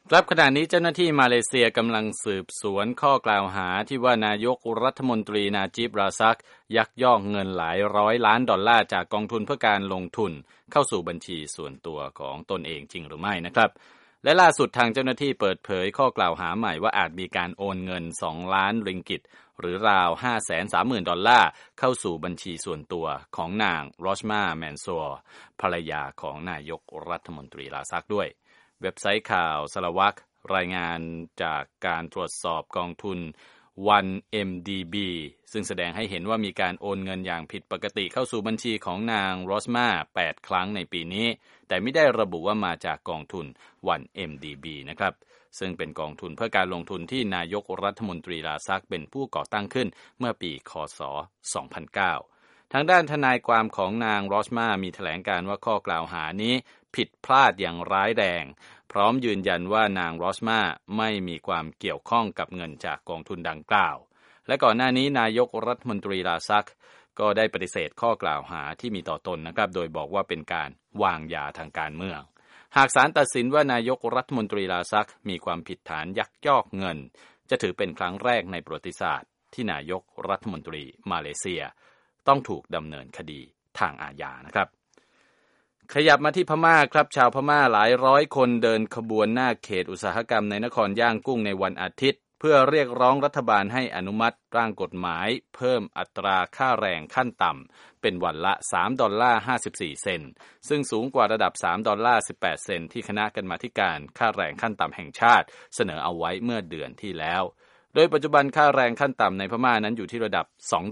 ครับขณะนี้เจ้าหน้าที่มาเลเซียกำลังสืบสวนข้อกล่าวหาที่ว่านายกรัฐมนตรีนาจิบ ราซักยักยอกเงินหลายร้อยล้านดอลลาร์จากกองทุนเพื่อการลงทุนเข้าสู่บัญชีส่วนตัวของตนเองจริงหรือไม่นะครับและล่าสุดทางเจ้าหน้าที่เปิดเผยข้อกล่าวหาใหม่ว่าอาจมีการโอนเงิน2ล้านริงกิตหรือราว 530,000 ดอลลาร์เข้าสู่บัญชีส่วนตัวของนางโรชมาแมนซัวร์ภรรยาของนายกรัฐมนตรีราซักด้วยเว็บไซต์ข่าวสลวักรายงานจากการตรวจสอบกองทุน 1MDB ซึ่งแสดงให้เห็นว่ามีการโอนเงินอย่างผิดปกติเข้าสู่บัญชีของนางโรสมา8ครั้งในปีนี้แต่ไม่ได้ระบุว่ามาจากกองทุน 1MDB นะครับซึ่งเป็นกองทุนเพื่อการลงทุนที่นายกรัฐมนตรีราซักเป็นผู้ก่อตั้งขึ้นเมื่อปีค.ศ. 2009ทางด้านทนายความของนางโรสมามีแถลงการว่าข้อกล่าวหานี้ผิดพลาดอย่างร้ายแรงพร้อมยืนยันว่านางโรสมาไม่มีความเกี่ยวข้องกับเงินจากกองทุนดังกล่าวและก่อนหน้านี้นายกรัฐมนตรีราซักก็ได้ปฏิเสธข้อกล่าวหาที่มีต่อตนนะครับโดยบอกว่าเป็นการวางยาทางการเมืองหากศาลตัดสินว่านายกรัฐมนตรีราซักมีความผิดฐานยักยอกเงินจะถือเป็นครั้งแรกในประวัติศาสตร์ที่นายกรัฐมนตรีมาเลเซียต้องถูกดำเนินคดีทางอาญานะครับขยับมาที่พม่าครับชาวพม่าหลายร้อยคนเดินขบวนหน้าเขตอุตสาหกรรมในนครย่างกุ้งในวันอาทิตย์เพื่อเรียกร้องรัฐบาลให้อนุมัติร่างกฎหมายเพิ่มอัตราค่าแรงขั้นต่ำเป็นวันละ$3.54ซึ่งสูงกว่าระดับ$3.18ที่คณะกรรมาธิการค่าแรงขั้นต่ำแห่งชาติเสนอเอาไว้เมื่อเดือนที่แล้วโดยปัจจุบันค่าแรงขั้นต่ำในพม่านั้นอยู่ที่ระดับ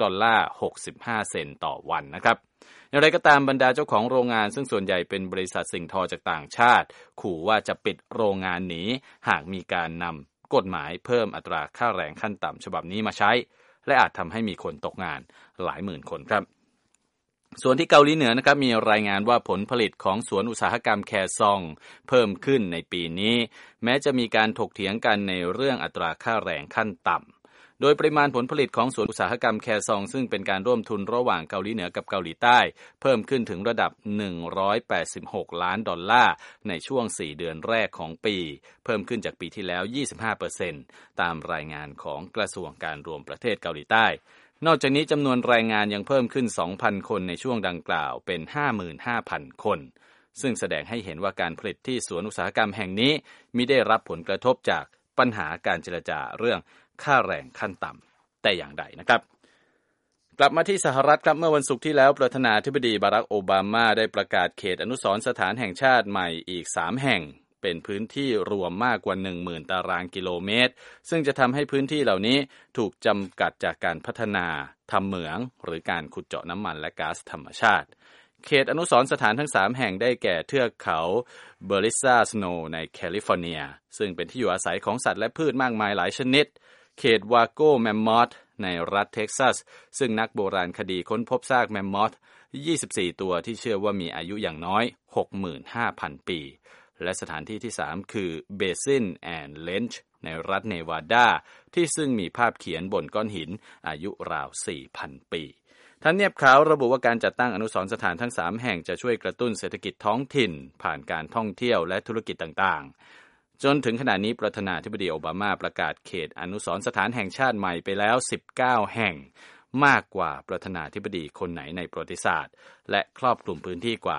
$2.65ต่อวันนะครับอย่างไรก็ตามบรรดาเจ้าของโรงงานซึ่งส่วนใหญ่เป็นบริษัทสิ่งทอจากต่างชาติขู่ว่าจะปิดโรงงานหนีหากมีการนำกฎหมายเพิ่มอัตราค่าแรงขั้นต่ำฉบับนี้มาใช้และอาจทำให้มีคนตกงานหลายหมื่นคนครับส่วนที่เกาหลีเหนือนะครับมีรายงานว่าผลผลิตของสวนอุตสาหกรรมแคซองเพิ่มขึ้นในปีนี้แม้จะมีการถกเถียงกันในเรื่องอัตราค่าแรงขั้นต่ำโดยปริมาณผลผลิตของสวนอุตสาหกรรมแคซองซึ่งเป็นการร่วมทุนระหว่างเกาหลีเหนือกับเกาหลีใต้เพิ่มขึ้นถึงระดับ$186 ล้านในช่วง4เดือนแรกของปีเพิ่มขึ้นจากปีที่แล้ว 25% ตามรายงานของกระทรวงการรวมประเทศเกาหลีใต้นอกจากนี้จำนวนแรงงานยังเพิ่มขึ้น 2,000 คนในช่วงดังกล่าวเป็น 55,000 คนซึ่งแสดงให้เห็นว่าการผลิตที่สวนอุตสาหกรรมแห่งนี้มิได้รับผลกระทบจากปัญหาการเจรจาเรื่องค่าแรงขั้นต่ำแต่อย่างใดนะครับกลับมาที่สหรัฐครับเมื่อวันศุกร์ที่แล้วประธานาธิบดีบารักโอบามาได้ประกาศเขตอนุสรณ์สถานแห่งชาติใหม่อีก3แห่งเป็นพื้นที่รวมมากกว่า 10,000 ตารางกิโลเมตรซึ่งจะทำให้พื้นที่เหล่านี้ถูกจำกัดจากการพัฒนาทำเหมืองหรือการขุดเจาะน้ำมันและก๊าซธรรมชาติเขตอนุสรณ์สถานทั้ง3แห่งได้แก่เทือกเขาเบอร์ลิซาสโนว์ในแคลิฟอร์เนียซึ่งเป็นที่อยู่อาศัยของสัตว์และพืชมากมายหลายชนิดเขตวาโกแมมมอธในรัฐเท็กซัสซึ่งนักโบราณคดีค้นพบซากแมมมอธ24ตัวที่เชื่อว่ามีอายุอย่างน้อย 65,000 ปีและสถานที่ที่3คือเบซินแอนด์เลนช์ในรัฐเนวาดาที่ซึ่งมีภาพเขียนบนก้อนหินอายุราว 4,000 ปีทำเนียบขาวระบุว่าการจัดตั้งอนุสรณ์สถานทั้ง3แห่งจะช่วยกระตุ้นเศรษฐกิจท้องถิ่นผ่านการท่องเที่ยวและธุรกิจต่างๆจนถึงขณะนี้ประธานาธิบดีโอบามาประกาศเขตอนุสรณ์สถานแห่งชาติใหม่ไปแล้ว19แห่งมากกว่าประธานาธิบดีคนไหนในประวัติศาสตร์และครอบคลุมพื้นที่กว่า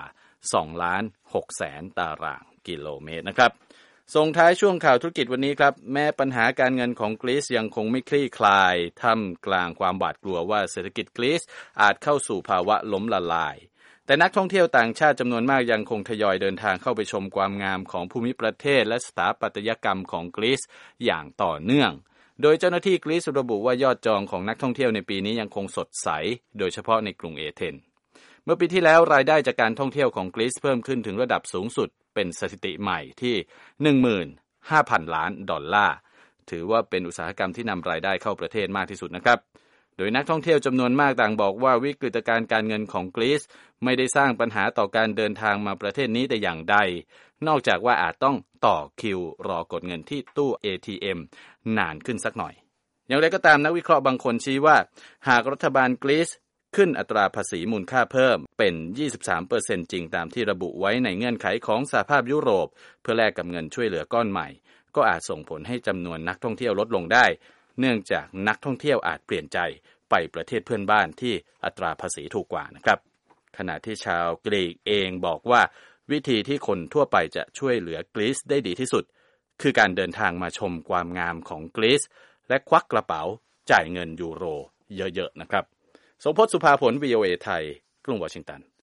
2,600,000 ตารางกิโลเมตรนะครับส่งท้ายช่วงข่าวธุรกิจวันนี้ครับแม้ปัญหาการเงินของกรีซยังคงไม่คลี่คลายท่ามกลางความหวาดกลัวว่าเศรษฐกิจกรีซอาจเข้าสู่ภาวะล้มละลายแต่นักท่องเที่ยวต่างชาติจำนวนมากยังคงทยอยเดินทางเข้าไปชมความงามของภูมิประเทศและสถาปัตยกรรมของกรีซอย่างต่อเนื่องโดยเจ้าหน้าที่กรีซระบุว่ายอดจองของนักท่องเที่ยวในปีนี้ยังคงสดใสโดยเฉพาะในกรุงเอเธนส์เมื่อปีที่แล้วรายได้จากการท่องเที่ยวของกรีซเพิ่มขึ้นถึงระดับสูงสุดเป็นสถิติใหม่ที่ 15,000 ล้านดอลลาร์ถือว่าเป็นอุตสาหกรรมที่นำรายได้เข้าประเทศมากที่สุดนะครับโดยนักท่องเที่ยวจำนวนมากต่างบอกว่าวิกฤตการณ์การเงินของกรีซไม่ได้สร้างปัญหาต่อการเดินทางมาประเทศนี้แต่อย่างใดนอกจากว่าอาจต้องต่อคิวรอกดเงินที่ตู้ ATM นานขึ้นสักหน่อยอย่างไรก็ตามนักวิเคราะห์บางคนชี้ว่าหากรัฐบาลกรีซขึ้นอัตราภาษีมูลค่าเพิ่มเป็น 23% จริงตามที่ระบุไว้ในเงื่อนไขของสหภาพยุโรปเพื่อแลกกับเงินช่วยเหลือก้อนใหม่ก็อาจส่งผลให้จำนวนนักท่องเที่ยวลดลงได้เนื่องจากนักท่องเที่ยวอาจเปลี่ยนใจไปประเทศเพื่อนบ้านที่อัตราภาษีถูกกว่านะครับขณะที่ชาวกรีกเองบอกว่าวิธีที่คนทั่วไปจะช่วยเหลือกรีซได้ดีที่สุดคือการเดินทางมาชมความงามของกรีซและควักกระเป๋าจ่ายเงินยูโรเยอะๆนะครับสมพศ สุภาผล VOA ไทยกรุงวอชิงตัน